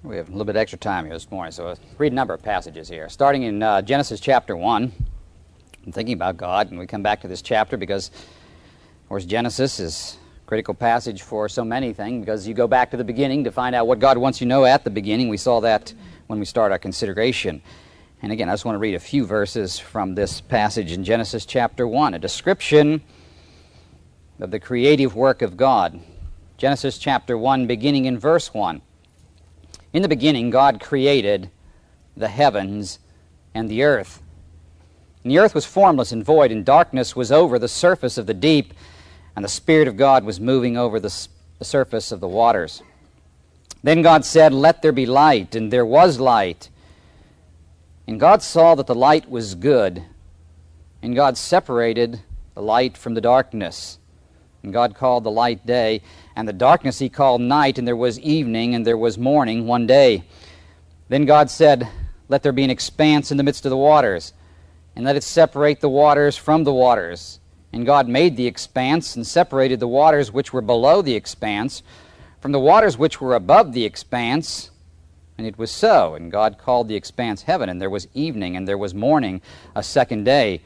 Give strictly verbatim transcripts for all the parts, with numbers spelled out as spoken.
We have a little bit extra time here this morning, so I'll read a number of passages here. Starting in uh, Genesis chapter one, I'm thinking about God, and we come back to this chapter because, of course, Genesis is a critical passage for so many things, because you go back to the beginning to find out what God wants you to know at the beginning. We saw that when we start our consideration. And again, I just want to read a few verses from this passage in Genesis chapter one, a description of the creative work of God. Genesis chapter one, beginning in verse one. In the beginning, God created the heavens and the earth. And the earth was formless and void, and darkness was over the surface of the deep, and the Spirit of God was moving over the, the surface of the waters. Then God said, "Let there be light," and there was light. And God saw that the light was good, and God separated the light from the darkness. And God called the light day, and the darkness he called night, and there was evening, and there was morning one day. Then God said, "Let there be an expanse in the midst of the waters, and let it separate the waters from the waters." And God made the expanse, and separated the waters which were below the expanse from the waters which were above the expanse. And it was so. And God called the expanse heaven, and there was evening, and there was morning, a second day.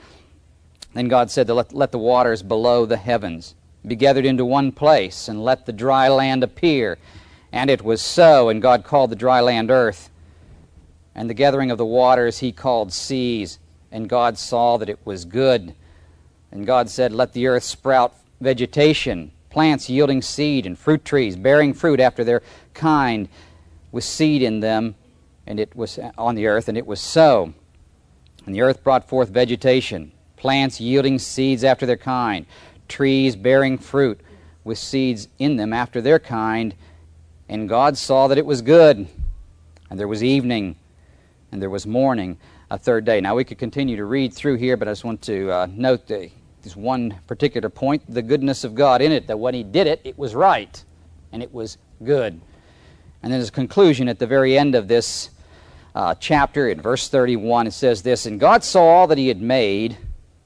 Then God said, let, let the waters below the heavens be gathered into one place, and let the dry land appear. And it was so. And God called the dry land earth, and the gathering of the waters he called seas. And God saw that it was good. And God said, "Let the earth sprout vegetation, plants yielding seed, and fruit trees bearing fruit after their kind, with seed in them, and it was on the earth." And it was so. And the earth brought forth vegetation, plants yielding seeds after their kind, trees bearing fruit with seeds in them after their kind. And God saw that it was good. And there was evening, and there was morning, a third day. Now we could continue to read through here, but I just want to uh, note the, this one particular point, the goodness of God in it, that when he did it, it was right, and it was good. And then as a conclusion at the very end of this uh, chapter, in verse thirty-one, it says this, "And God saw all that he had made,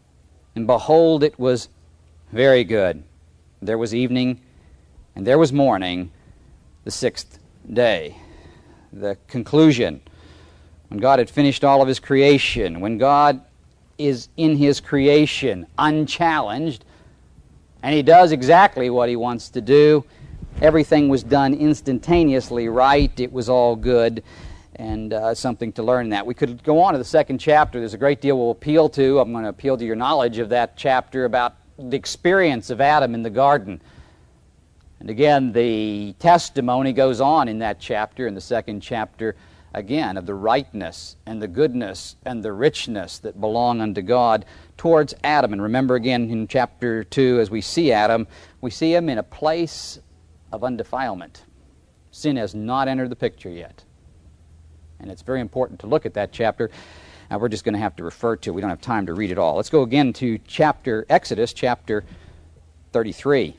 and behold, it was very good. There was evening, and there was morning, the sixth day." The conclusion, when God had finished all of his creation, when God is in his creation unchallenged, and he does exactly what he wants to do, everything was done instantaneously right, it was all good, and uh, something to learn in that. We could go on to the second chapter. There's a great deal we'll appeal to. I'm going to appeal to your knowledge of that chapter about the experience of Adam in the garden. And again, the testimony goes on in that chapter, in the second chapter, again, of the rightness and the goodness and the richness that belong unto God towards Adam. And remember again in chapter two, as we see Adam, we see him in a place of undefilement. Sin has not entered the picture yet. And it's very important to look at that chapter. Now we're just going to have to refer to it. We don't have time to read it all. Let's go again to chapter Exodus, chapter thirty-three.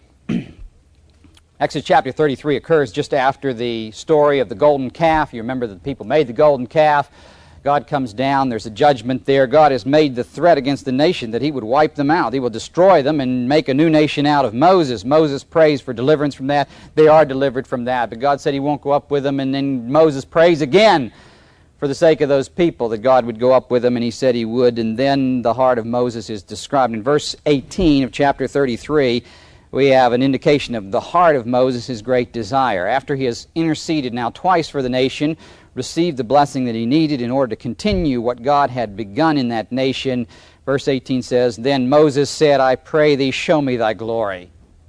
Exodus chapter thirty-three occurs just after the story of the golden calf. You remember that the people made the golden calf. God comes down. There's a judgment there. God has made the threat against the nation that he would wipe them out. He will destroy them and make a new nation out of Moses. Moses prays for deliverance from that. They are delivered from that. But God said he won't go up with them. And then Moses prays again for the sake of those people, that God would go up with them, and he said he would. And then the heart of Moses is described. In verse eighteen of chapter thirty-three, we have an indication of the heart of Moses, his great desire. After he has interceded now twice for the nation, received the blessing that he needed in order to continue what God had begun in that nation, verse eighteen says, "Then Moses said, I pray thee, show me thy glory."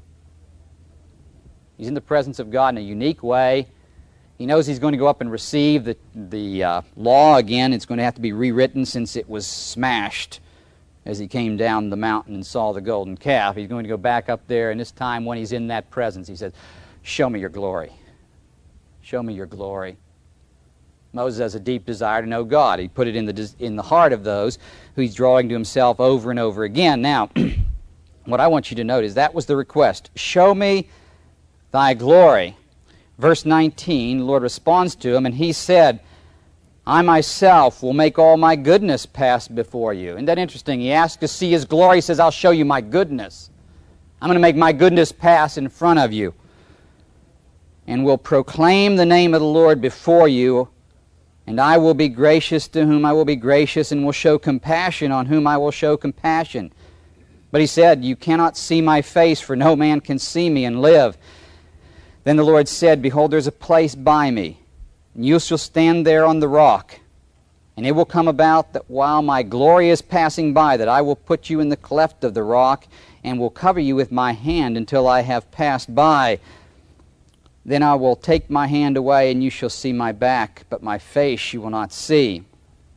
He's in the presence of God in a unique way. He knows he's going to go up and receive the, the uh, law again. It's going to have to be rewritten since it was smashed as he came down the mountain and saw the golden calf. He's going to go back up there, and this time when he's in that presence, he says, "Show me your glory. Show me your glory." Moses has a deep desire to know God. He put it in the, in the heart of those who he's drawing to himself over and over again. Now, what I want you to note is that was the request. Show me thy glory. Verse nineteen, the Lord responds to him, and he said, "I myself will make all my goodness pass before you." Isn't that interesting? He asks to see his glory. He says, "I'll show you my goodness. I'm going to make my goodness pass in front of you." and will proclaim the name of the Lord before you, and I will be gracious to whom I will be gracious, and will show compassion on whom I will show compassion. But he said, you cannot see my face, for no man can see me and live. Then the Lord said, behold, there is a place by me, and you shall stand there on the rock. And it will come about that while my glory is passing by, that I will put you in the cleft of the rock, and will cover you with my hand until I have passed by. Then I will take my hand away, and you shall see my back, but my face you will not see.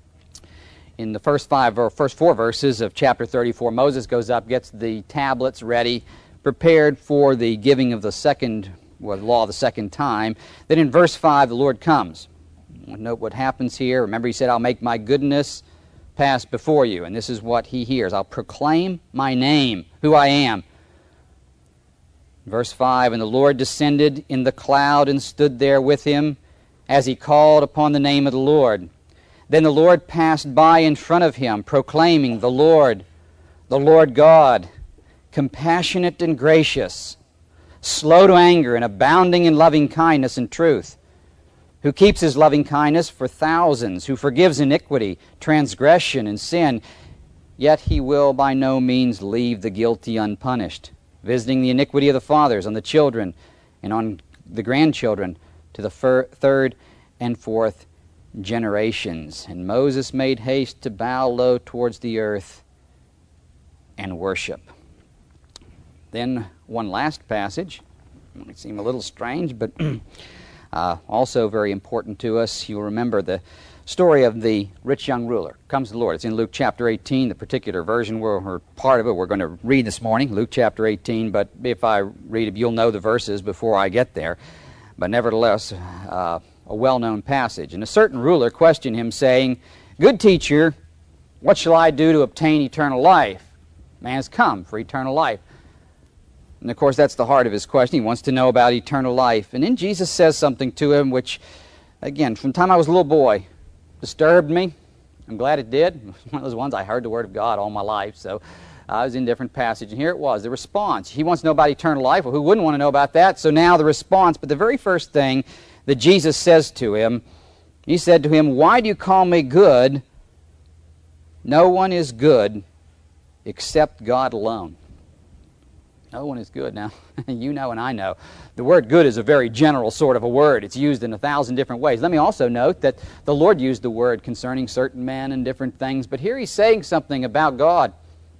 In the first five or first four verses of chapter thirty-four, Moses goes up, gets the tablets ready, prepared for the giving of the second well, law the second time. Then in verse five, the Lord comes. Note what happens here. Remember, he said, I'll make my goodness pass before you. And this is what he hears. I'll proclaim my name, who I am. Verse five, and the Lord descended in the cloud and stood there with him as he called upon the name of the Lord. Then the Lord passed by in front of him, proclaiming, the Lord, the Lord God, compassionate and gracious, slow to anger and abounding in loving kindness and truth, who keeps his loving kindness for thousands, who forgives iniquity, transgression, and sin, yet he will by no means leave the guilty unpunished, visiting the iniquity of the fathers on the children and on the grandchildren to the fir- third and fourth generations. And Moses made haste to bow low towards the earth and worship. Then one last passage. It might seem a little strange, but uh, also very important to us. You'll remember the story of the rich young ruler. Comes to the Lord. It's in Luke chapter eighteen, the particular version where, or part of it we're going to read this morning, Luke chapter eighteen. But if I read it, you'll know the verses before I get there. But nevertheless, uh, a well-known passage. And a certain ruler questioned him, saying, Good teacher, what shall I do to obtain eternal life? Man has come for eternal life. And of course, that's the heart of his question. He wants to know about eternal life. And then Jesus says something to him which, again, from the time I was a little boy, disturbed me. I'm glad it did. It was one of those ones I heard the Word of God all my life, so I was in different passages. And here it was, the response. He wants to know about eternal life. Well, who wouldn't want to know about that? So now the response. But the very first thing that Jesus says to him, he said to him, Why do you call me good? No one is good except God alone. No one is good. Now, you know and I know. The word good is a very general sort of a word. It's used in a thousand different ways. Let me also note that the Lord used the word concerning certain men and different things, but here he's saying something about God.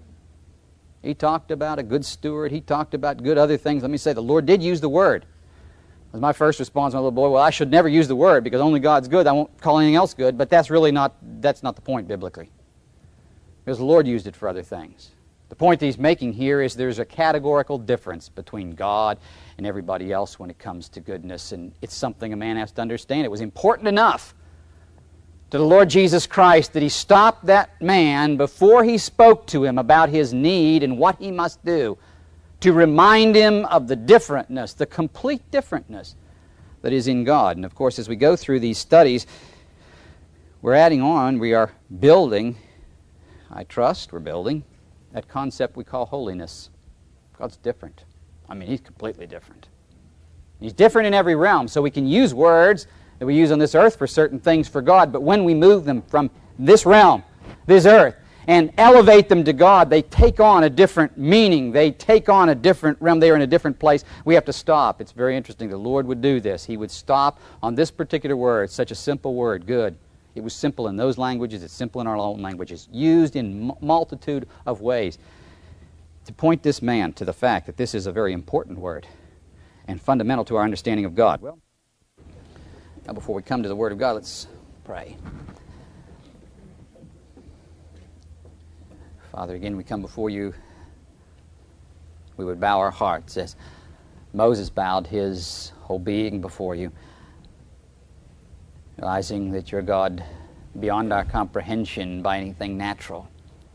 He talked about a good steward. He talked about good other things. Let me say, the Lord did use the word. That was my first response when I was a little boy. Well, I should never use the word because only God's good. I won't call anything else good, but that's really not, that's not the point biblically. Because the Lord used it for other things. The point that he's making here is there's a categorical difference between God and everybody else when it comes to goodness, and it's something a man has to understand. It was important enough to the Lord Jesus Christ that he stopped that man before he spoke to him about his need and what he must do to remind him of the differentness, the complete differentness that is in God. And of course, as we go through these studies, we're adding on, we are building, I trust we're building, that concept we call holiness. God's different. I mean, he's completely different. He's different in every realm, so we can use words that we use on this earth for certain things for God, but when we move them from this realm, this earth, and elevate them to God, they take on a different meaning. They take on a different realm. They are in a different place. We have to stop. It's very interesting. The Lord would do this. He would stop on this particular word, such a simple word, good. It was simple in those languages. It's simple in our own languages, used in multitude of ways to point this man to the fact that this is a very important word and fundamental to our understanding of God. Well, now before we come to the Word of God, let's pray. Father, again, we come before you. We would bow our hearts as Moses bowed his whole being before you, realizing that you're God beyond our comprehension by anything natural.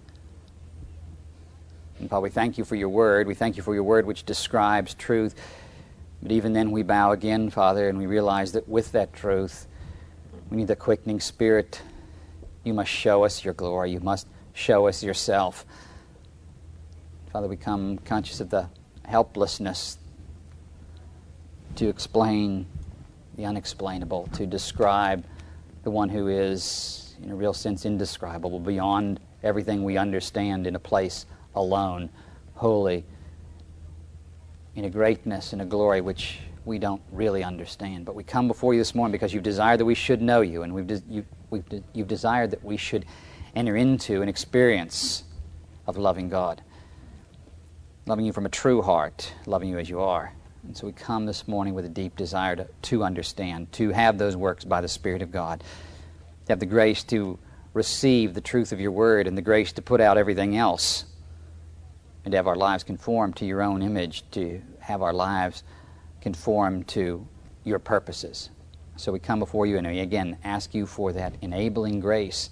And Father, we thank you for your word. We thank you for your word which describes truth. But even then we bow again, Father, and we realize that with that truth, we need the quickening Spirit. You must show us your glory. You must show us yourself. Father, we come conscious of the helplessness to explain the unexplainable, to describe the one who is, in a real sense, indescribable, beyond everything we understand, in a place alone, holy, in a greatness and a glory which we don't really understand. But we come before you this morning because you've desired that we should know you, and we've de- you, we've de- you've desired that we should enter into an experience of loving God, loving you from a true heart, loving you as you are. And so we come this morning with a deep desire to, to understand, to have those works by the Spirit of God, to have the grace to receive the truth of your word and the grace to put out everything else, and to have our lives conform to your own image, to have our lives conform to your purposes. So we come before you and we again ask you for that enabling grace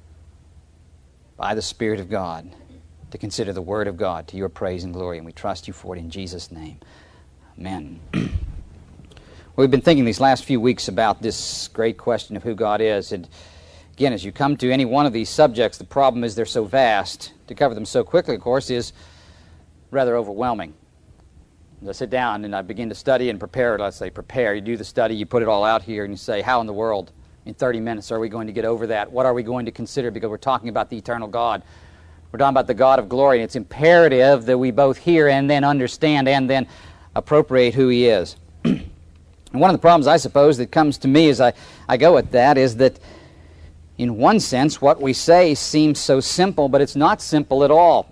by the Spirit of God to consider the Word of God to your praise and glory, and we trust you for it in Jesus' name. Amen. We've been thinking these last few weeks about this great question of who God is, and again, as you come to any one of these subjects, the problem is they're so vast. To cover them so quickly, of course, is rather overwhelming. As I sit down and I begin to study and prepare, let's say prepare, you do the study, you put it all out here, and you say, how in the world, in thirty minutes, are we going to get over that? What are we going to consider? Because we're talking about the eternal God. We're talking about the God of glory, and it's imperative that we both hear and then understand and then appropriate who He is. And one of the problems, I suppose, that comes to me as I, I go at that is that in one sense, what we say seems so simple, but it's not simple at all.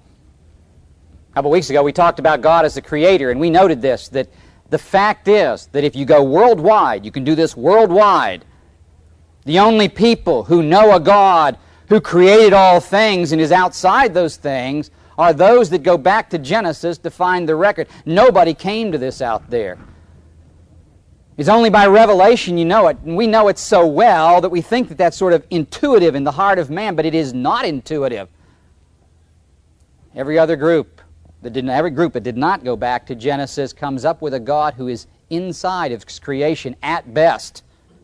A couple weeks ago, we talked about God as the Creator, and we noted this, that the fact is that if you go worldwide, you can do this worldwide, the only people who know a God who created all things and is outside those things are those that go back to Genesis to find the record. Nobody came to this out there. It's only by revelation you know it, and we know it so well that we think that that's sort of intuitive in the heart of man, but it is not intuitive. Every other group that didn't, every group that did not go back to Genesis comes up with a God who is inside of creation at best.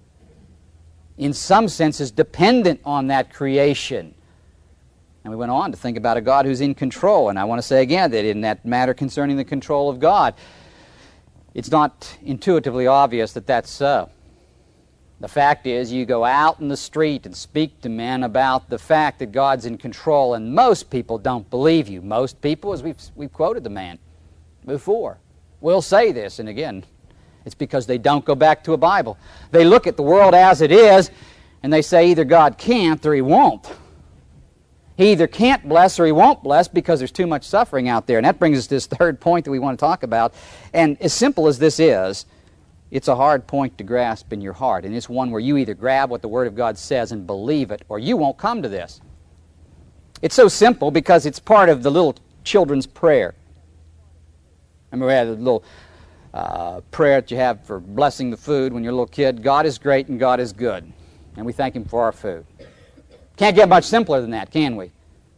In some senses, dependent on that creation. And we went on to think about a God who's in control, and I want to say again that in that matter concerning the control of God, it's not intuitively obvious that that's so. The fact is, you go out in the street and speak to men about the fact that God's in control, and most people don't believe you. Most people, as we've, we've quoted the man before, will say this, and again, it's because they don't go back to a Bible. They look at the world as it is, and they say either God can't or He won't. He either can't bless or He won't bless because there's too much suffering out there. And that brings us to this third point that we want to talk about. And as simple as this is, it's a hard point to grasp in your heart. And it's one where you either grab what the Word of God says and believe it, or you won't come to this. It's so simple because it's part of the little children's prayer. Remember we had a little uh, prayer that you have for blessing the food when you're a little kid. God is great and God is good. And we thank Him for our food. Can't get much simpler than that, can we?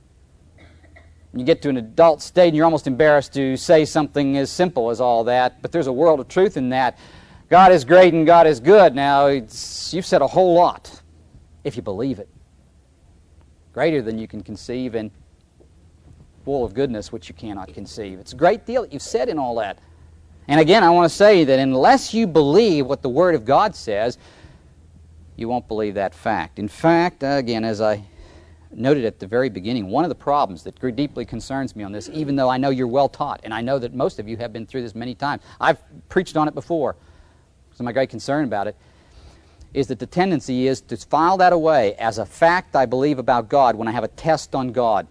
You get to an adult state and you're almost embarrassed to say something as simple as all that, but there's a world of truth in that. God is great and God is good. Now, it's, you've said a whole lot, if you believe it. Greater than you can conceive and full of goodness which you cannot conceive. It's a great deal that you've said in all that. And again, I want to say that unless you believe what the Word of God says, you won't believe that fact. In fact, again, as I noted at the very beginning, one of the problems that deeply concerns me on this, even though I know you're well taught, and I know that most of you have been through this many times, I've preached on it before, so my great concern about it, is that the tendency is to file that away as a fact I believe about God when I have a test on God.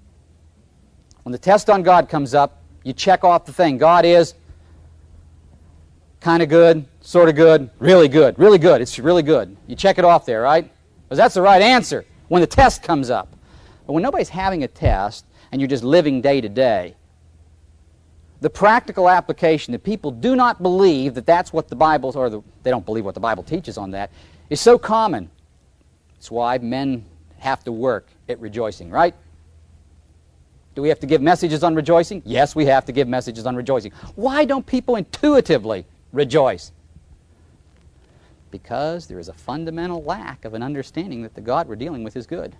When the test on God comes up, you check off the thing. God is kind of good, sort of good, really good, really good. It's really good. You check it off there, right? Because that's the right answer when the test comes up. But when nobody's having a test and you're just living day to day, the practical application that people do not believe that that's what the Bible, or the, they don't believe what the Bible teaches on that, is so common. It's why men have to work at rejoicing, right? Do we have to give messages on rejoicing? Yes, we have to give messages on rejoicing. Why don't people intuitively rejoice? Because there is a fundamental lack of an understanding that the God we're dealing with is good.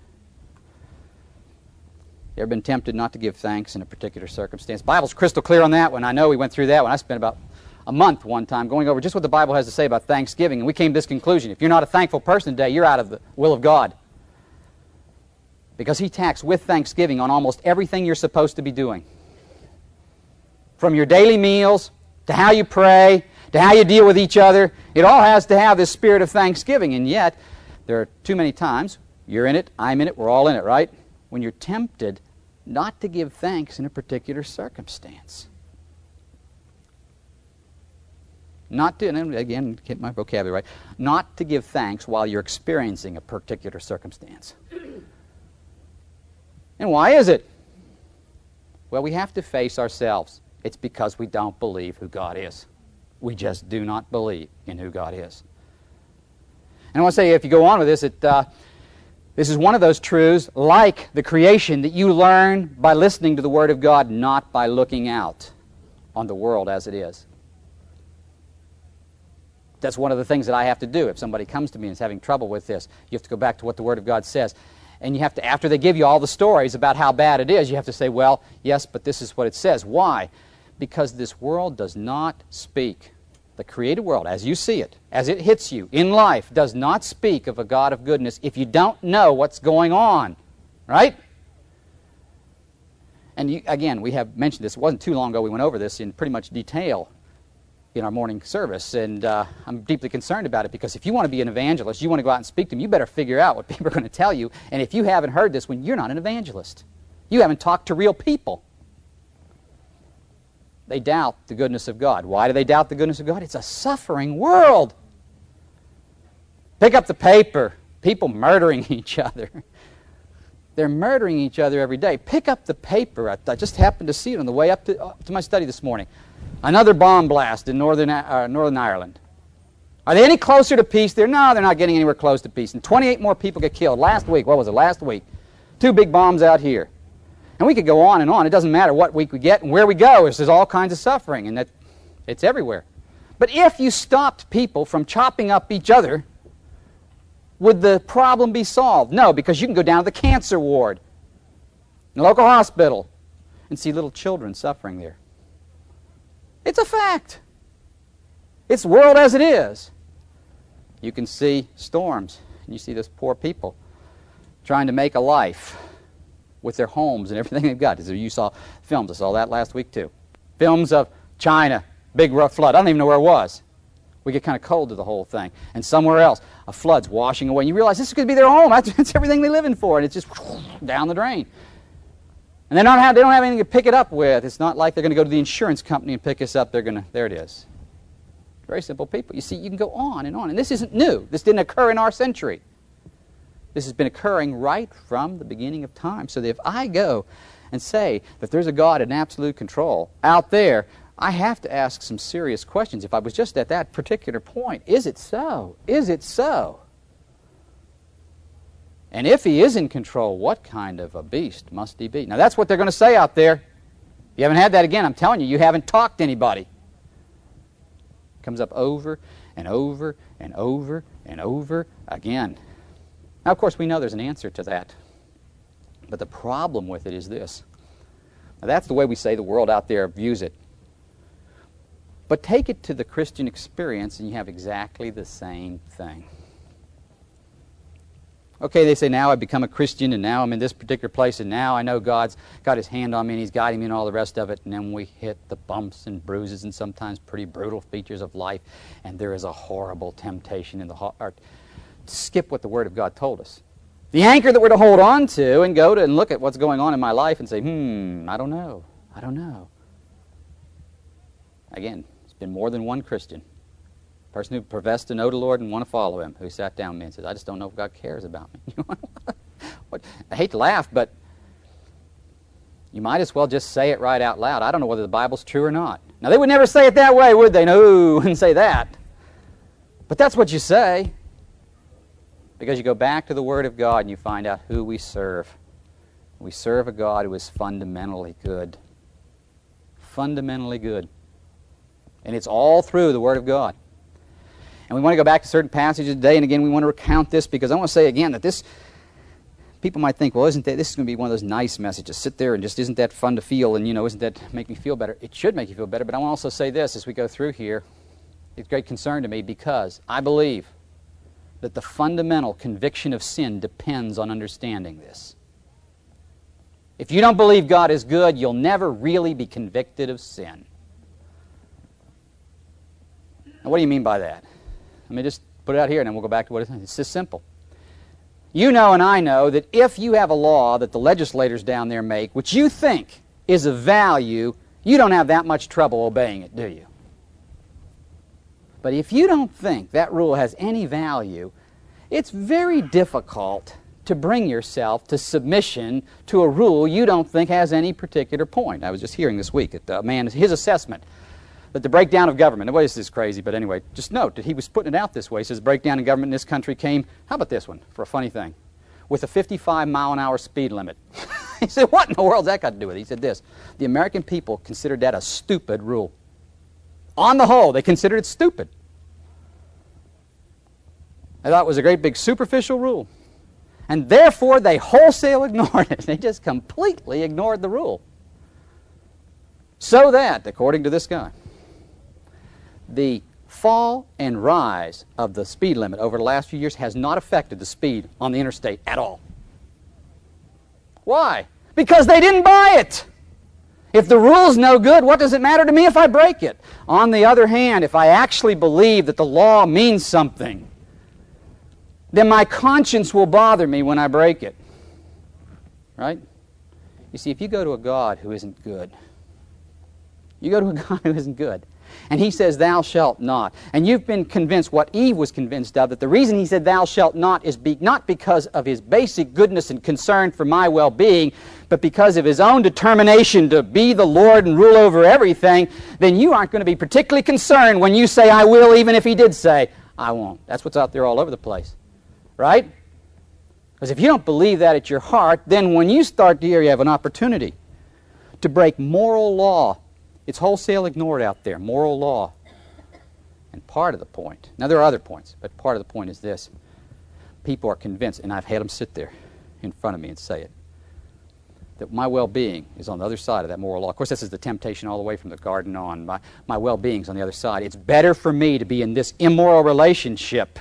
You ever been tempted not to give thanks in a particular circumstance? The Bible's crystal clear on that one. I know we went through that one. I spent about a month one time going over just what the Bible has to say about Thanksgiving, and we came to this conclusion. If you're not a thankful person today, you're out of the will of God. Because He tacks with thanksgiving on almost everything you're supposed to be doing. From your daily meals, to how you pray, to how you deal with each other, it all has to have this spirit of thanksgiving. And yet, there are too many times, you're in it, I'm in it, we're all in it, right? When you're tempted not to give thanks in a particular circumstance. Not to, and again, get my vocabulary right, not to give thanks while you're experiencing a particular circumstance. And why is it? Well, we have to face ourselves. It's because we don't believe who God is. We just do not believe in who God is. And I want to say, if you go on with this, it, uh, this is one of those truths, like the creation, that you learn by listening to the Word of God, not by looking out on the world as it is. That's one of the things that I have to do. If somebody comes to me and is having trouble with this, you have to go back to what the Word of God says. And you have to, after they give you all the stories about how bad it is, you have to say, well, yes, but this is what it says. Why? Because this world does not speak. The created world, as you see it, as it hits you in life, does not speak of a God of goodness if you don't know what's going on. Right? And you, again, we have mentioned this. It wasn't too long ago we went over this in pretty much detail in our morning service, and uh, I'm deeply concerned about it, because if you want to be an evangelist, you want to go out and speak to them, you better figure out what people are going to tell you. And if you haven't heard this one, you're not an evangelist. You haven't talked to real people. They doubt the goodness of God. Why do they doubt the goodness of God? It's a suffering world. Pick up the paper. People murdering each other. They're murdering each other every day. Pick up the paper. I, I just happened to see it on the way up to, uh, to my study this morning. Another bomb blast in Northern, uh, Northern Ireland. Are they any closer to peace there? No, they're not getting anywhere close to peace. And twenty-eight more people get killed. Last week, what was it, last week? Two big bombs out here. And we could go on and on. It doesn't matter what week we get and where we go. There's all kinds of suffering, and that it's everywhere. But if you stopped people from chopping up each other, would the problem be solved? No, because you can go down to the cancer ward in the local hospital and see little children suffering there. It's a fact. It's the world as it is. You can see storms, and you see those poor people trying to make a life with their homes and everything they've got. You saw films. I saw that last week too. Films of China, big rough flood. I don't even know where it was. We get kind of cold to the whole thing. And somewhere else, a flood's washing away. And you realize this is going to be their home. That's, that's everything they're living for. And it's just down the drain. And they don't have, they don't have anything to pick it up with. It's not like they're going to go to the insurance company and pick us up. They're going to, there it is. Very simple people. You see, you can go on and on. And this isn't new. This didn't occur in our century. This has been occurring right from the beginning of time. So that if I go and say that there's a God in absolute control out there, I have to ask some serious questions. If I was just at that particular point, is it so? Is it so? And if He is in control, what kind of a beast must He be? Now that's what they're going to say out there. If you haven't had that again, I'm telling you, you haven't talked to anybody. It comes up over and over and over and over again. Now, of course, we know there's an answer to that. But the problem with it is this. Now, that's the way we say the world out there views it. But take it to the Christian experience and you have exactly the same thing. Okay, they say, now I've become a Christian and now I'm in this particular place and now I know God's got His hand on me and He's guiding me and all the rest of it. And then we hit the bumps and bruises and sometimes pretty brutal features of life. And there is a horrible temptation in the heart to skip what the Word of God told us. The anchor that we're to hold on to and go to and look at what's going on in my life and say, hmm, I don't know, I don't know. Again, it's been more than one Christian. A person who professed to know the Lord and want to follow Him, who sat down with me and says, I just don't know if God cares about me. I hate to laugh, but you might as well just say it right out loud. I don't know whether the Bible's true or not. Now, they would never say it that way, would they? No, wouldn't say that. But that's what you say. Because you go back to the Word of God and you find out who we serve. We serve a God who is fundamentally good. Fundamentally good. And it's all through the Word of God. And we want to go back to certain passages today, and again we want to recount this because I want to say again that this, people might think, well, isn't that, this is going to be one of those nice messages. Sit there and just, isn't that fun to feel? And, you know, isn't that make me feel better? It should make you feel better, but I want to also say this as we go through here. It's great concern to me because I believe that the fundamental conviction of sin depends on understanding this. If you don't believe God is good, you'll never really be convicted of sin. Now, what do you mean by that? Let me just put it out here and then we'll go back to what it is. It's just simple. You know and I know that if you have a law that the legislators down there make, which you think is of value, you don't have that much trouble obeying it, do you? But if you don't think that rule has any value, it's very difficult to bring yourself to submission to a rule you don't think has any particular point. I was just hearing this week that a man, his assessment that the breakdown of government, well, this is crazy, but anyway, just note that he was putting it out this way. He says breakdown in government in this country came, how about this one, for a funny thing, with a fifty-five mile an hour speed limit. He said, what in the world's that got to do with it? He said this, the American people considered that a stupid rule. On the whole, they considered it stupid. I thought it was a great big superficial rule. And therefore, they wholesale ignored it. They just completely ignored the rule. So that, according to this guy, the fall and rise of the speed limit over the last few years has not affected the speed on the interstate at all. Why? Because they didn't buy it. If the rule's no good, what does it matter to me if I break it? On the other hand, if I actually believe that the law means something, then my conscience will bother me when I break it. Right? You see, if you go to a God who isn't good, you go to a God who isn't good, and he says, thou shalt not, and you've been convinced what Eve was convinced of, that the reason he said thou shalt not is be, not because of his basic goodness and concern for my well-being, but because of his own determination to be the Lord and rule over everything, then you aren't going to be particularly concerned when you say, I will, even if he did say, I won't. That's what's out there all over the place. Right? Because if you don't believe that at your heart, then when you start to hear you have an opportunity to break moral law, it's wholesale ignored out there, moral law. And part of the point, now there are other points, but part of the point is this. People are convinced, and I've had them sit there in front of me and say it, that my well-being is on the other side of that moral law. Of course, this is the temptation all the way from the garden on. My, my well-being's on the other side. It's better for me to be in this immoral relationship.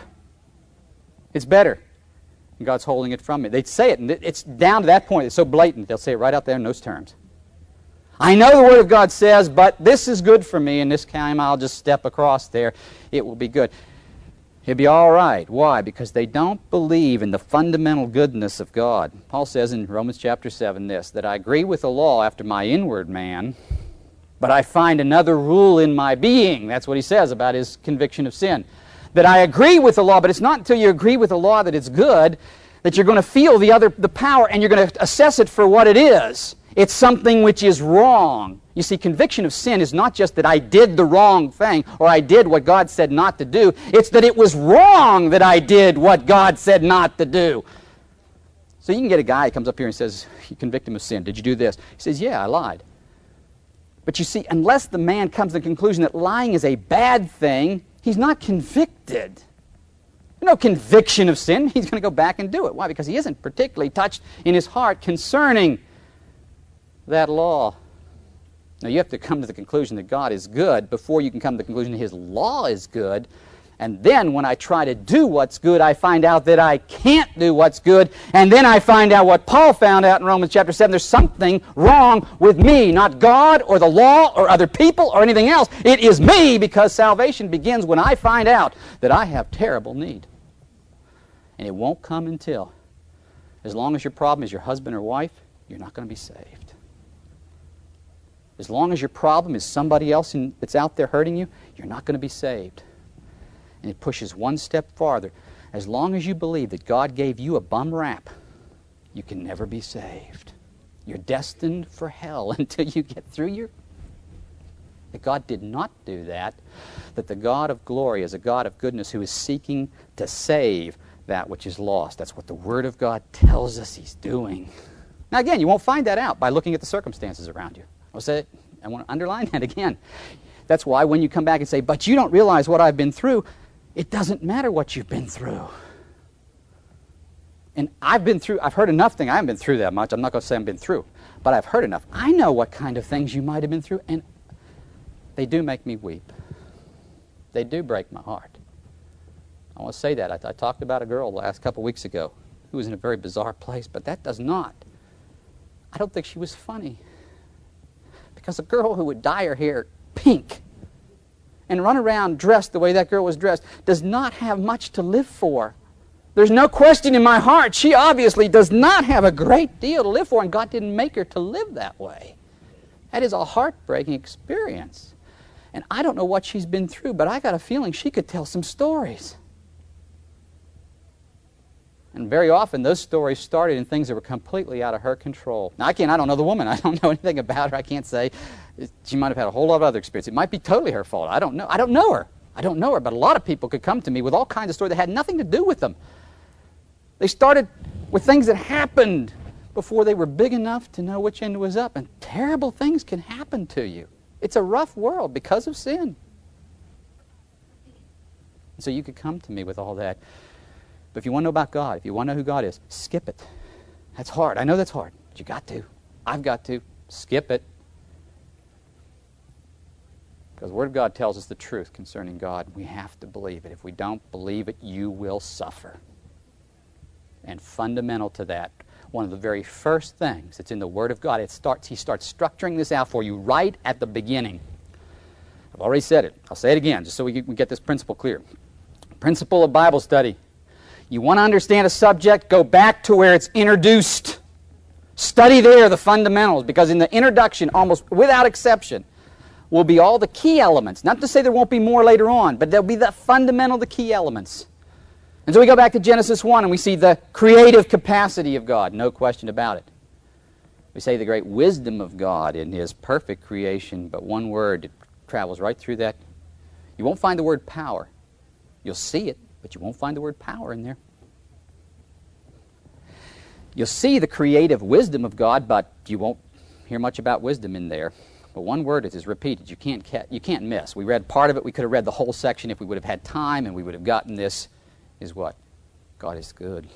It's better. And God's holding it from me. They'd say it, and it's down to that point. It's so blatant, they'll say it right out there in those terms. I know the Word of God says, but this is good for me, and this time I'll just step across there. It will be good. It'll be all right. Why? Because they don't believe in the fundamental goodness of God. Paul says in Romans chapter seven this, that I agree with the law after my inward man, but I find another rule in my being. That's what he says about his conviction of sin. That I agree with the law, but it's not until you agree with the law that it's good that you're going to feel the other, the power, and you're going to assess it for what it is. It's something which is wrong. You see, conviction of sin is not just that I did the wrong thing or I did what God said not to do. It's that it was wrong that I did what God said not to do. So you can get a guy who comes up here and says, you convict him of sin. Did you do this? He says, yeah, I lied. But you see, unless the man comes to the conclusion that lying is a bad thing, he's not convicted. There's no conviction of sin. He's going to go back and do it. Why? Because he isn't particularly touched in his heart concerning that law. Now, you have to come to the conclusion that God is good before you can come to the conclusion that his law is good. And then when I try to do what's good, I find out that I can't do what's good. And then I find out what Paul found out in Romans chapter seven. There's something wrong with me, not God or the law or other people or anything else. It is me, because salvation begins when I find out that I have terrible need. And it won't come until, as long as your problem is your husband or wife, you're not going to be saved. As long as your problem is somebody else in, that's out there hurting you, you're not going to be saved. And it pushes one step farther. As long as you believe that God gave you a bum rap, you can never be saved. You're destined for hell until you get through your... That God did not do that. That the God of glory is a God of goodness who is seeking to save that which is lost. That's what the Word of God tells us He's doing. Now again, you won't find that out by looking at the circumstances around you. I'll say it, I want to underline that again. That's why when you come back and say, but you don't realize what I've been through, it doesn't matter what you've been through. An I've been through, I've heard enough things. I haven't been through that much. I'm not going to say I've been through. But I've heard enough. I know what kind of things you might have been through, and they do make me weep. They do break my heart. I want to say that. I, I talked about a girl the last couple weeks ago who was in a very bizarre place, but that does not. I don't think she was funny. Because a girl who would dye her hair pink and run around dressed the way that girl was dressed does not have much to live for. There's no question in my heart. She obviously does not have a great deal to live for, and God didn't make her to live that way. That is a heartbreaking experience. And I don't know what she's been through, but I got a feeling she could tell some stories. And very often those stories started in things that were completely out of her control. Now, again, I don't know the woman. I don't know anything about her. I can't say. She might have had a whole lot of other experience. It might be totally her fault. I don't know. I don't know her. I don't know her. But a lot of people could come to me with all kinds of stories that had nothing to do with them. They started with things that happened before they were big enough to know which end was up. And terrible things can happen to you. It's a rough world because of sin. And so you could come to me with all that. But if you want to know about God, if you want to know who God is, skip it. That's hard. I know that's hard. But you got to. I've got to. Skip it. Because the Word of God tells us the truth concerning God. We have to believe it. If we don't believe it, you will suffer. And fundamental to that, one of the very first things that's in the Word of God, it starts. He starts structuring this out for you right at the beginning. I've already said it. I'll say it again, just so we get this principle clear. Principle of Bible study. You want to understand a subject, go back to where it's introduced. Study there the fundamentals, because in the introduction, almost without exception, will be all the key elements. Not to say there won't be more later on, but there'll be the fundamental, the key elements. And so we go back to Genesis one and we see the creative capacity of God, no question about it. We say the great wisdom of God in His perfect creation, but one word, it travels right through that. You won't find the word power. You'll see it, but you won't find the word power in there. You'll see the creative wisdom of God, but you won't hear much about wisdom in there. But one word is, is repeated. You can't, you can't miss. We read part of it. We could have read the whole section if we would have had time, and we would have gotten this, is what? God is good.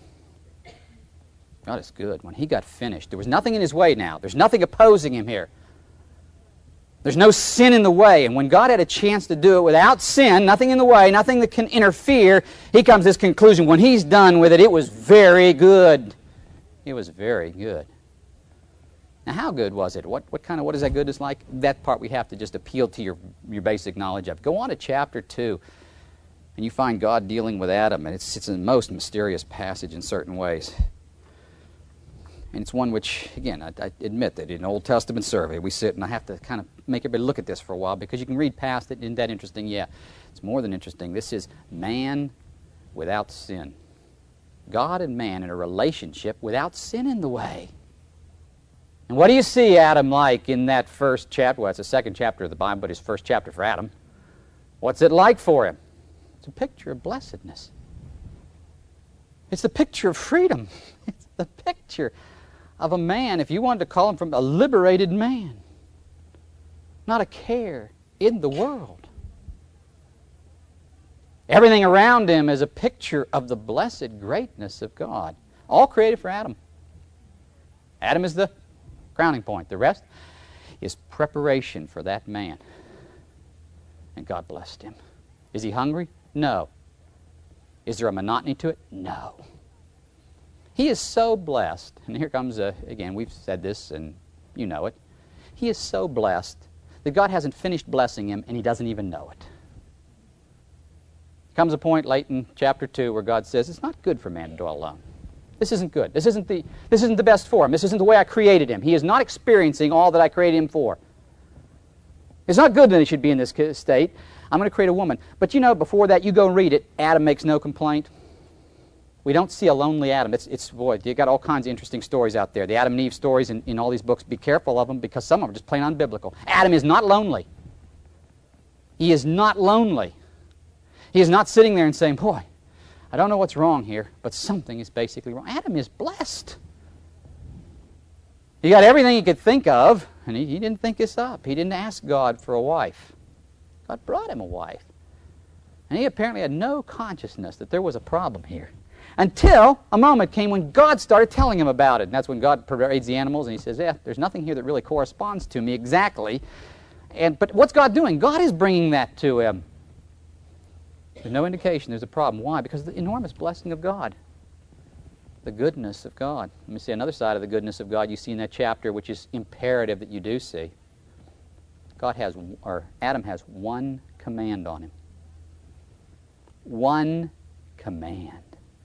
God is good. When He got finished, there was nothing in His way now. There's nothing opposing Him here. There's no sin in the way. And when God had a chance to do it without sin, nothing in the way, nothing that can interfere, He comes to this conclusion. When He's done with it, it was very good. It was very good. Now, how good was it? What, what kind of, what is that goodness like? That part we have to just appeal to your, your basic knowledge of. Go on to chapter two, and you find God dealing with Adam, and it's, it's a most mysterious passage in certain ways. And it's one which, again, I, I admit that in an Old Testament survey, we sit and I have to kind of make everybody look at this for a while, because you can read past it. Isn't that interesting? Yeah, it's more than interesting. This is man without sin. God and man in a relationship without sin in the way. And what do you see Adam like in that first chapter? Well, it's the second chapter of the Bible, but his first chapter for Adam. What's it like for him? It's a picture of blessedness. It's the picture of freedom. It's the picture of a man, if you wanted to call him from a liberated man. Not a care in the world. Everything around him is a picture of the blessed greatness of God. All created for Adam. Adam is the crowning point. The rest is preparation for that man. And God blessed him. Is he hungry? No. Is there a monotony to it? No. He is so blessed, and here comes, a, again, we've said this and you know it. He is so blessed that God hasn't finished blessing him and he doesn't even know it. Comes a point late in chapter two where God says, it's not good for man to dwell alone. This isn't good. This isn't the, this isn't the best for him. This isn't the way I created him. He is not experiencing all that I created him for. It's not good that he should be in this state. I'm going to create a woman. But you know, before that, you go and read it. Adam makes no complaint. We don't see a lonely Adam. It's, it's boy, you got all kinds of interesting stories out there. The Adam and Eve stories in, in all these books, be careful of them, because some of them are just plain unbiblical. Adam is not lonely. He is not lonely. He is not sitting there and saying, boy, I don't know what's wrong here, but something is basically wrong. Adam is blessed. He got everything he could think of, and he, he didn't think this up. He didn't ask God for a wife. God brought him a wife. And he apparently had no consciousness that there was a problem here. Until a moment came when God started telling him about it. And that's when God parades the animals and he says, yeah, there's nothing here that really corresponds to me exactly. And But what's God doing? God is bringing that to him. There's no indication there's a problem. Why? Because of the enormous blessing of God. The goodness of God. Let me see another side of the goodness of God you see in that chapter, which is imperative that you do see. God has, or Adam has one command on him. One command.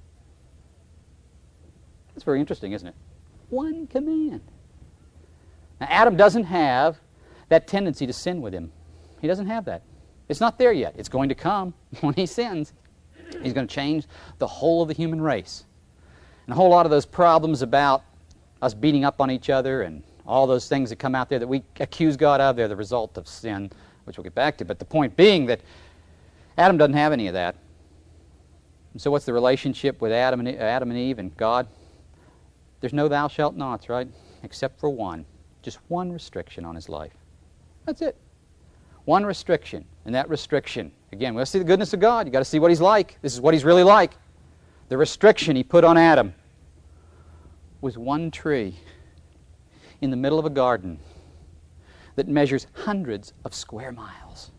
That's very interesting, isn't it? One command. Now, Adam doesn't have that tendency to sin with him. He doesn't have that. It's not there yet. It's going to come when he sins. He's going to change the whole of the human race. And a whole lot of those problems about us beating up on each other and all those things that come out there that we accuse God of, they're the result of sin, which we'll get back to. But the point being that Adam doesn't have any of that. And so what's the relationship with Adam and, Adam and Eve and God? There's no thou shalt nots, right? Except for one. Just one restriction on his life. That's it. One restriction. And that restriction, again, we'll see the goodness of God. You've got to see what he's like. This is what he's really like. The restriction he put on Adam was one tree in the middle of a garden that measures hundreds of square miles.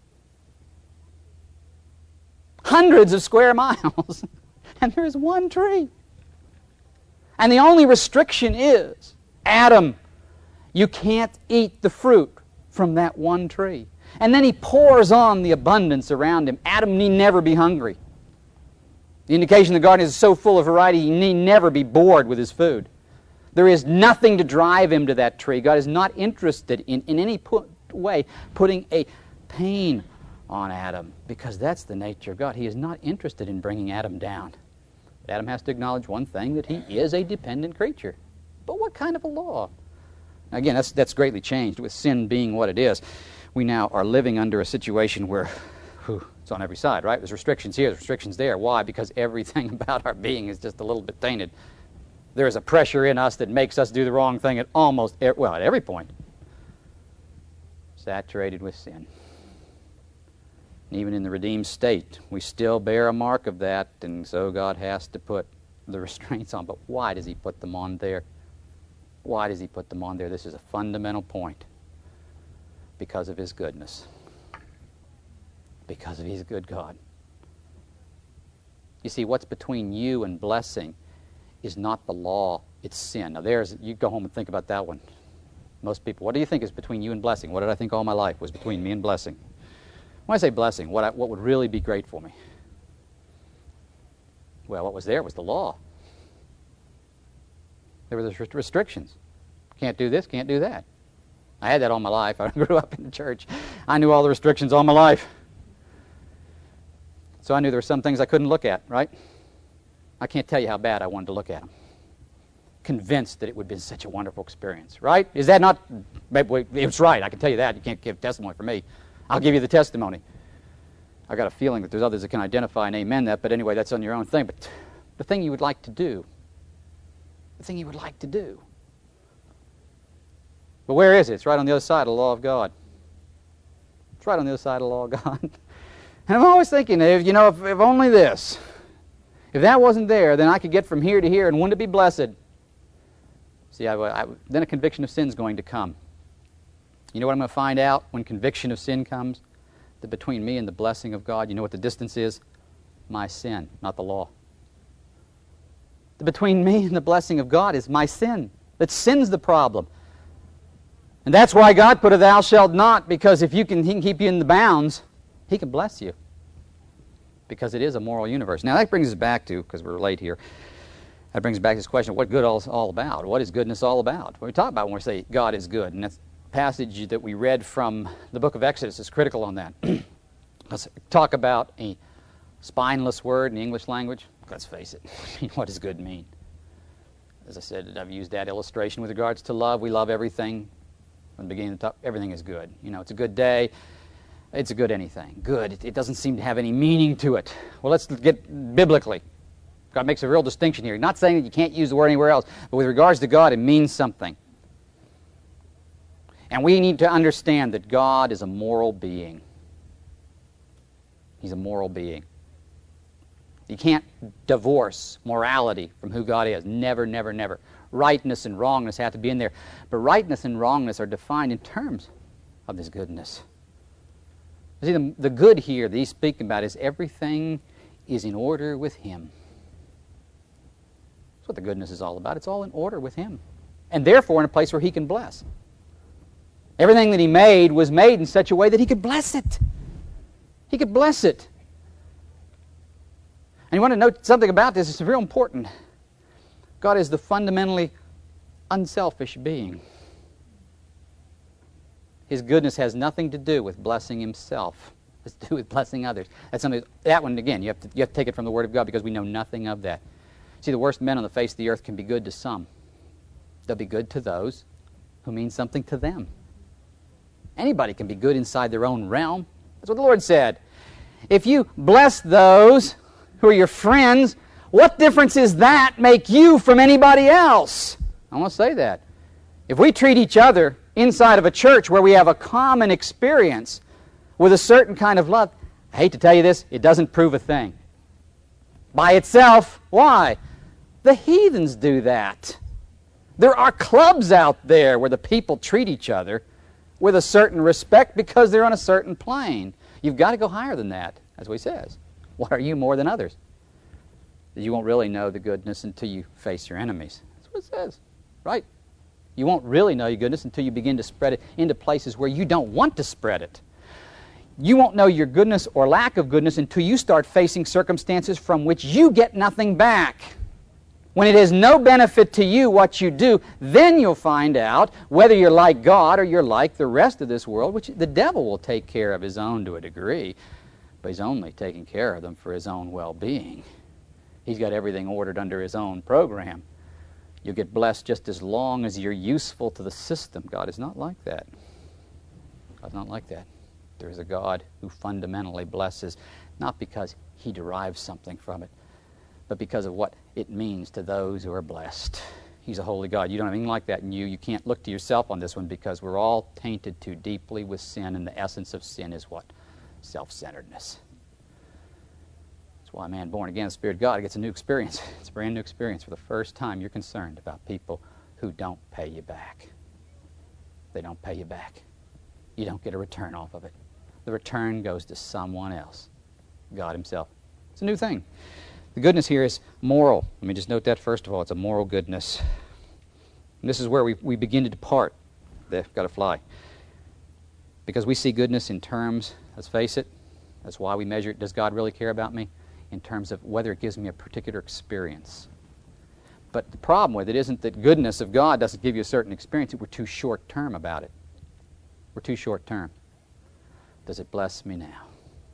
Hundreds of square miles. And there's one tree. And the only restriction is, Adam, you can't eat the fruit from that one tree. And then he pours on the abundance around him. Adam need never be hungry. The indication the garden is so full of variety, he need never be bored with his food. There is nothing to drive him to that tree. God is not interested in, in any put, way putting a pain on Adam, because that's the nature of God. He is not interested in bringing Adam down. But Adam has to acknowledge one thing, that he is a dependent creature. But what kind of a law? Now again, that's, that's greatly changed with sin being what it is. We now are living under a situation where whew, it's on every side, right? There's restrictions here, there's restrictions there. Why? Because everything about our being is just a little bit tainted. There is a pressure in us that makes us do the wrong thing at almost, er- well, at every point. Saturated with sin. And even in the redeemed state, we still bear a mark of that, and so God has to put the restraints on. But why does he put them on there? Why does he put them on there? This is a fundamental point. Because of his goodness. Because of his good God. You see, what's between you and blessing is not the law, it's sin. Now there's, you go home and think about that one. Most people, what do you think is between you and blessing? What did I think all my life was between me and blessing? When I say blessing, what, I, what would really be great for me? Well, what was there was the law. There were the restrictions. Can't do this, can't do that. I had that all my life. I grew up in the church. I knew all the restrictions all my life. So I knew there were some things I couldn't look at, right? I can't tell you how bad I wanted to look at them. Convinced that it would be such a wonderful experience, right? Is that not? It's right. I can tell you that. You can't give testimony for me. I'll give you the testimony. I got a feeling that there's others that can identify and amen that, but anyway, that's on your own thing. But the thing you would like to do, the thing you would like to do. But where is it? It's right on the other side of the law of God. It's right on the other side of the law of God. And I'm always thinking, if, you know, if, if only this. If that wasn't there, then I could get from here to here, and wouldn't it be blessed? See, I, I, then a conviction of sin is going to come. You know what I'm going to find out when conviction of sin comes? That between me and the blessing of God, you know what the distance is? My sin, not the law. That between me and the blessing of God is my sin. That sin's the problem. And that's why God put a thou shalt not, because if you can, he can keep you in the bounds, he can bless you. Because it is a moral universe. Now that brings us back to, because we're late here, that brings us back to this question of what good is all about. What is goodness all about? What we talk about when we say God is good. And that's the passage that we read from the book of Exodus is critical on that. Let's talk about a spineless word in the English language. Let's face it. What does good mean? As I said, I've used that illustration with regards to love. We love everything. From the beginning to the top, everything is good. You know, it's a good day. It's a good anything. Good. It, it doesn't seem to have any meaning to it. Well, let's get biblically. God makes a real distinction here. Not saying that you can't use the word anywhere else, but with regards to God, it means something. And we need to understand that God is a moral being. He's a moral being. You can't divorce morality from who God is. Never, never, never. Rightness and wrongness have to be in there. But rightness and wrongness are defined in terms of this goodness. You see, the, the good here that he's speaking about is everything is in order with him. That's what the goodness is all about. It's all in order with him. And therefore in a place where he can bless. Everything that he made was made in such a way that he could bless it. He could bless it. And you want to note something about this, it's real important. God is the fundamentally unselfish being. His goodness has nothing to do with blessing himself. It's to do with blessing others. That's something, that one, again, you have, to, you have to take it from the Word of God because we know nothing of that. See, the worst men on the face of the earth can be good to some. They'll be good to those who mean something to them. Anybody can be good inside their own realm. That's what the Lord said. If you bless those who are your friends, what difference does that make you from anybody else? I want to say that. If we treat each other inside of a church where we have a common experience with a certain kind of love, I hate to tell you this, it doesn't prove a thing. By itself, why? The heathens do that. There are clubs out there where the people treat each other with a certain respect because they're on a certain plane. You've got to go higher than that, as he says. What are you more than others? You won't really know the goodness until you face your enemies. That's what it says, right? You won't really know your goodness until you begin to spread it into places where you don't want to spread it. You won't know your goodness or lack of goodness until you start facing circumstances from which you get nothing back. When it is no benefit to you what you do, then you'll find out whether you're like God or you're like the rest of this world, which the devil will take care of his own to a degree, but he's only taking care of them for his own well-being. He's got everything ordered under his own program. You'll get blessed just as long as you're useful to the system. God is not like that. God's not like that. There is a God who fundamentally blesses, not because he derives something from it, but because of what it means to those who are blessed. He's a holy God. You don't have anything like that in you. You can't look to yourself on this one because we're all tainted too deeply with sin, and the essence of sin is what? Self-centeredness. That's why a man born again of the Spirit of God gets a new experience. It's a brand new experience. For the first time, you're concerned about people who don't pay you back. They don't pay you back. You don't get a return off of it. The return goes to someone else, God himself. It's a new thing. The goodness here is moral. Let me just note that first of all. It's a moral goodness. And this is where we, we begin to depart. They've got to fly. Because we see goodness in terms, let's face it, that's why we measure it. Does God really care about me? In terms of whether it gives me a particular experience. But the problem with it isn't that goodness of God doesn't give you a certain experience. We're too short-term about it. We're too short-term. Does it bless me now?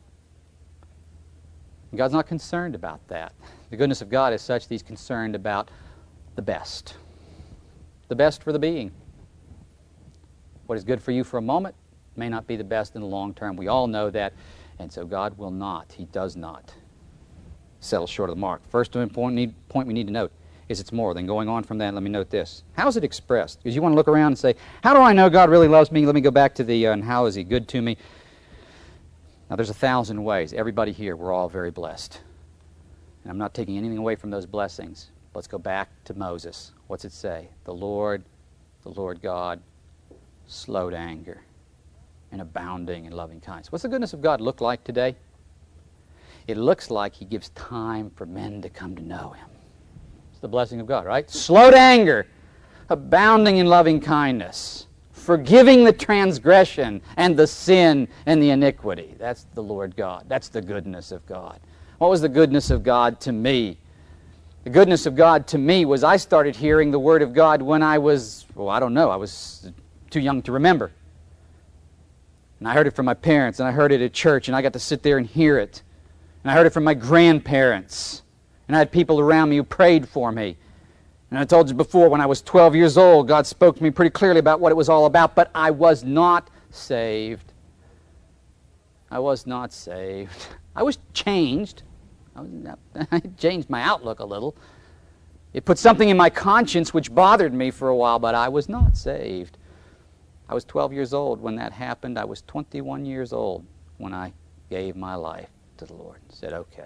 And God's not concerned about that. The goodness of God is such that he's concerned about the best. The best for the being. What is good for you for a moment may not be the best in the long term. We all know that. And so God will not, he does not, settle short of the mark. First point we need to note is it's more. Then going on from that, let me note this. How is it expressed? Because you want to look around and say, how do I know God really loves me? Let me go back to the, uh, and how is he good to me? Now, there's a thousand ways. Everybody here, we're all very blessed. And I'm not taking anything away from those blessings. Let's go back to Moses. What's it say? The Lord, the Lord God, slow to anger and abounding in loving kindness. What's the goodness of God look like today? It looks like he gives time for men to come to know him. It's the blessing of God, right? Slow to anger, abounding in loving kindness, forgiving the transgression and the sin and the iniquity. That's the Lord God. That's the goodness of God. What was the goodness of God to me? The goodness of God to me was I started hearing the Word of God when I was, well, I don't know, I was too young to remember. And I heard it from my parents, and I heard it at church, and I got to sit there and hear it. And I heard it from my grandparents. And I had people around me who prayed for me. And I told you before, when I was twelve years old, God spoke to me pretty clearly about what it was all about, but I was not saved. I was not saved. I was changed. I, was not, I changed my outlook a little. It put something in my conscience which bothered me for a while, but I was not saved. I was twelve years old when that happened. I was twenty-one years old when I gave my life to the Lord and said, okay,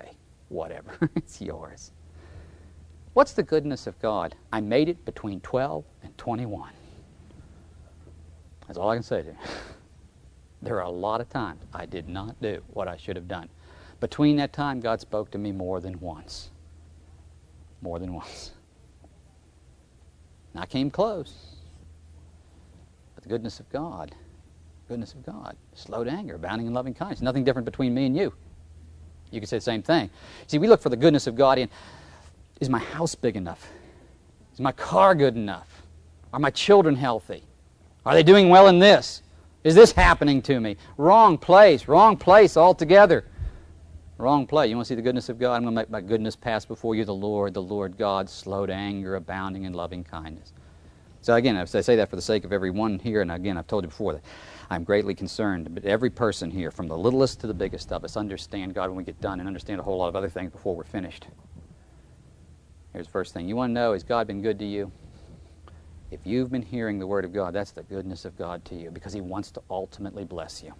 whatever. It's yours. What's the goodness of God? I made it between twelve and twenty-one. That's all I can say to you. There are a lot of times I did not do what I should have done. Between that time, God spoke to me more than once. More than once. And I came close. But the goodness of God, goodness of God, slow to anger, abounding in loving kindness. Nothing different between me and you. You could say the same thing. See, we look for the goodness of God in, is my house big enough? Is my car good enough? Are my children healthy? Are they doing well in this? Is this happening to me? Wrong place, wrong place altogether. Wrong place. You want to see the goodness of God? I'm going to make my goodness pass before you, the Lord, the Lord God, slow to anger, abounding in loving kindness. So again, I say that for the sake of everyone here, and again, I've told you before that I'm greatly concerned, but every person here, from the littlest to the biggest of us, understand God when we get done and understand a whole lot of other things before we're finished. Here's the first thing. You want to know, has God been good to you? If you've been hearing the Word of God, that's the goodness of God to you, because He wants to ultimately bless you.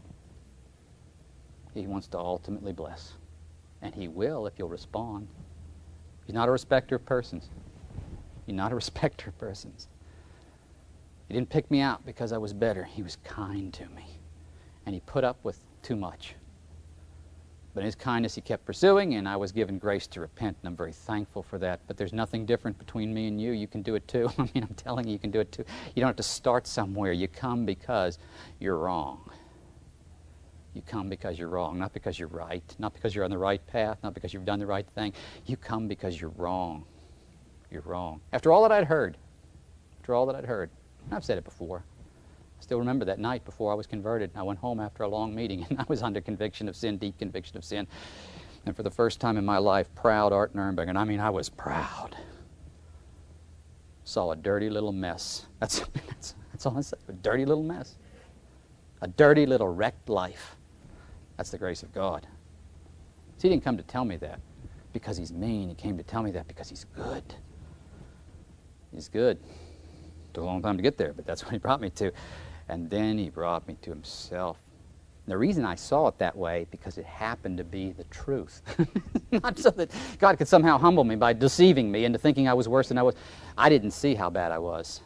He wants to ultimately bless. And He will if you'll respond. He's not a respecter of persons. He's not a respecter of persons. He didn't pick me out because I was better. He was kind to me. And He put up with too much. But in His kindness He kept pursuing, and I was given grace to repent, and I'm very thankful for that. But there's nothing different between me and you. You can do it too. I mean, I'm telling you, you can do it too. You don't have to start somewhere. You come because you're wrong. You come because you're wrong, not because you're right, not because you're on the right path, not because you've done the right thing. You come because you're wrong. You're wrong. After all that I'd heard, after all that I'd heard, and I've said it before, I still remember that night before I was converted. I went home after a long meeting, and I was under conviction of sin, deep conviction of sin. And for the first time in my life, proud Art Nuremberg, and I mean, I was proud. Saw a dirty little mess. That's, that's, that's all I said, a dirty little mess. A dirty little wrecked life. That's the grace of God. See, He didn't come to tell me that because He's mean. He came to tell me that because He's good. He's good. Took a long time to get there, but that's what He brought me to. And then He brought me to Himself. And the reason I saw it that way, because it happened to be the truth. Not so that God could somehow humble me by deceiving me into thinking I was worse than I was. I didn't see how bad I was.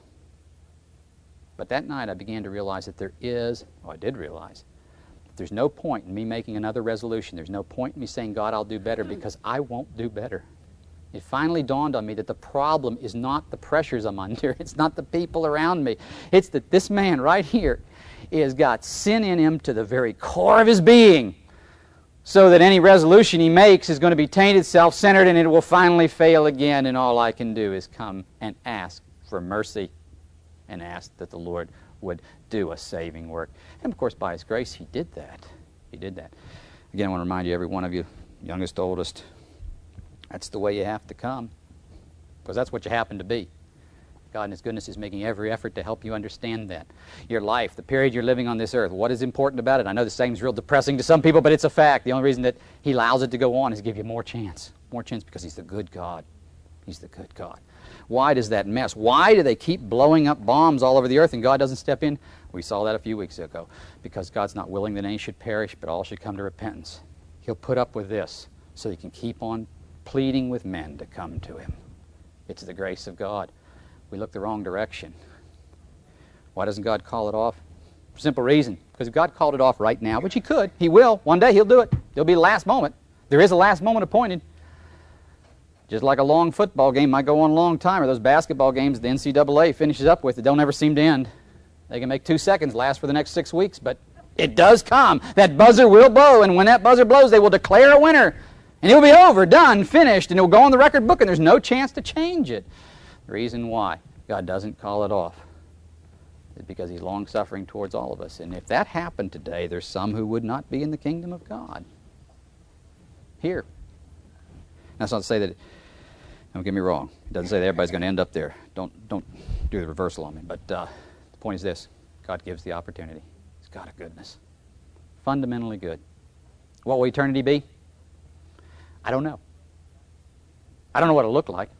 But that night I began to realize that there is, oh, I did realize, there's no point in me making another resolution. There's no point in me saying, God, I'll do better, because I won't do better. It finally dawned on me that the problem is not the pressures I'm under. It's not the people around me. It's that this man right here has got sin in him to the very core of his being, so that any resolution he makes is going to be tainted, self-centered, and it will finally fail again, and all I can do is come and ask for mercy and ask that the Lord would do a saving work. And of course, by His grace, He did that. He did that. Again, I want to remind you, every one of you, youngest, oldest, that's the way you have to come, because that's what you happen to be. God in His goodness is making every effort to help you understand that. Your life, the period you're living on this earth, what is important about it? I know this seems real depressing to some people, but it's a fact. The only reason that He allows it to go on is to give you more chance. More chance because He's the good God. He's the good God. Why does that mess? Why do they keep blowing up bombs all over the earth and God doesn't step in? We saw that a few weeks ago. Because God's not willing that any should perish, but all should come to repentance. He'll put up with this so He can keep on pleading with men to come to Him. It's the grace of God. We look the wrong direction. Why doesn't God call it off? Simple reason. Because if God called it off right now, which He could, He will. One day He'll do it. There'll be the last moment. There is a last moment appointed. Just like a long football game might go on a long time, or those basketball games the N C double A finishes up with that don't ever seem to end. They can make two seconds last for the next six weeks, but it does come. That buzzer will blow, and when that buzzer blows, they will declare a winner. And it'll be over, done, finished, and it'll go on the record book, and there's no chance to change it. The reason why God doesn't call it off is because He's long-suffering towards all of us. And if that happened today, there's some who would not be in the kingdom of God. Here. That's not to say that, don't get me wrong, it doesn't say that everybody's going to end up there. Don't, don't do the reversal on me. But uh, the point is this. God gives the opportunity. He's got a goodness. Fundamentally good. What will eternity be? I don't know. I don't know what it'll look like.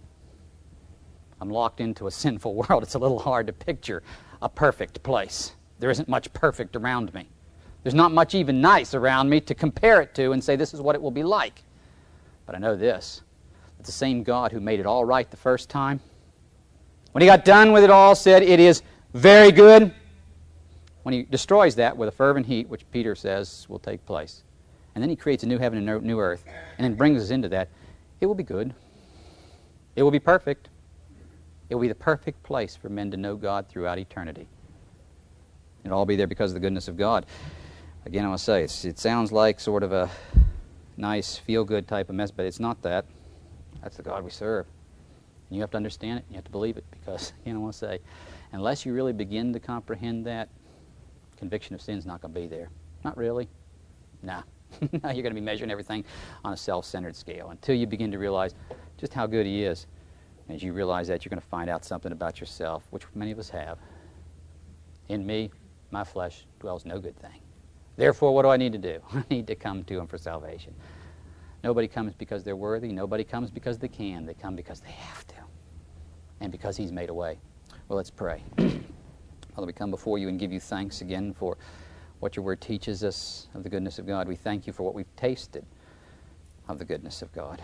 I'm locked into a sinful world. It's a little hard to picture a perfect place. There isn't much perfect around me. There's not much even nice around me to compare it to and say this is what it will be like. But I know this, that the same God who made it all right the first time, when He got done with it all, said, "It is very good," when He destroys that with a fervent heat, which Peter says will take place, and then He creates a new heaven and a new earth, and then brings us into that, it will be good. It will be perfect. It will be the perfect place for men to know God throughout eternity. It'll all be there because of the goodness of God. Again, I want to say, it's, it sounds like sort of a nice, feel-good type of mess, but it's not that. That's the God we serve. And you have to understand it. You have to believe it, because, again, I want to say, unless you really begin to comprehend that, conviction of sin is not going to be there. Not really. Nah. You're going to be measuring everything on a self-centered scale until you begin to realize just how good He is. And as you realize that, you're going to find out something about yourself, which many of us have. In me, my flesh, dwells no good thing. Therefore, what do I need to do? I need to come to Him for salvation. Nobody comes because they're worthy. Nobody comes because they can. They come because they have to. And because He's made a way. Well, let's pray. Father, we come before You and give You thanks again for what Your Word teaches us of the goodness of God. We thank You for what we've tasted of the goodness of God.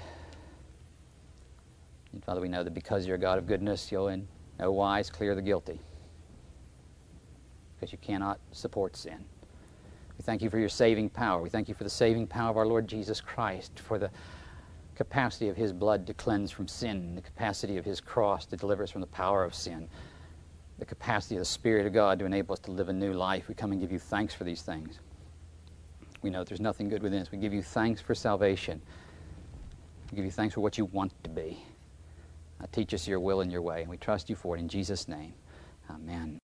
And Father, we know that because You're a God of goodness, You'll in no wise clear the guilty, because You cannot support sin. We thank You for Your saving power. We thank You for the saving power of our Lord Jesus Christ, for the capacity of His blood to cleanse from sin, the capacity of His cross to deliver us from the power of sin, the capacity of the Spirit of God to enable us to live a new life. We come and give You thanks for these things. We know that there's nothing good within us. We give You thanks for salvation. We give You thanks for what You want to be. Now teach us Your will and Your way, and we trust You for it in Jesus' name. Amen.